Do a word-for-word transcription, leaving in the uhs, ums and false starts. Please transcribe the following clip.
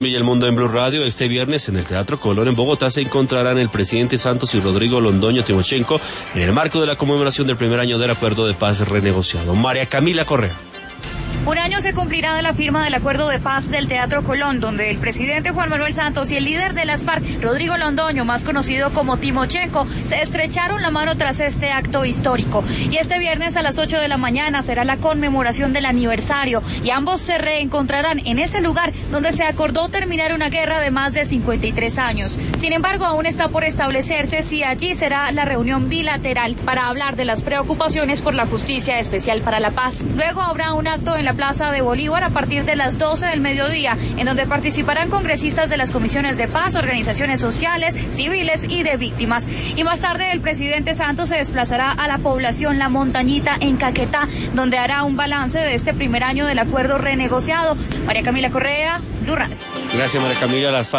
Y el mundo en Blue Radio. Este viernes en el Teatro Colón en Bogotá se encontrarán el presidente Santos y Rodrigo Londoño Timochenko en el marco de la conmemoración del primer año del acuerdo de paz renegociado. María Camila Correa. Un año se cumplirá de la firma del acuerdo de paz del Teatro Colón, donde el presidente Juan Manuel Santos y el líder de las FARC, Rodrigo Londoño, más conocido como Timochenko, se estrecharon la mano tras este acto histórico. Y este viernes a las ocho de la mañana será la conmemoración del aniversario y ambos se reencontrarán en ese lugar donde se acordó terminar una guerra de más de cincuenta y tres años. Sin embargo, aún está por establecerse si allí será la reunión bilateral para hablar de las preocupaciones por la justicia especial para la paz. Luego habrá un acto en la Plaza de Bolívar a partir de las doce del mediodía, en donde participarán congresistas de las comisiones de paz, organizaciones sociales, civiles y de víctimas. Y más tarde el presidente Santos se desplazará a la población La Montañita en Caquetá, donde hará un balance de este primer año del acuerdo renegociado. María Camila Correa, Blue Radio. Gracias, María Camila. Las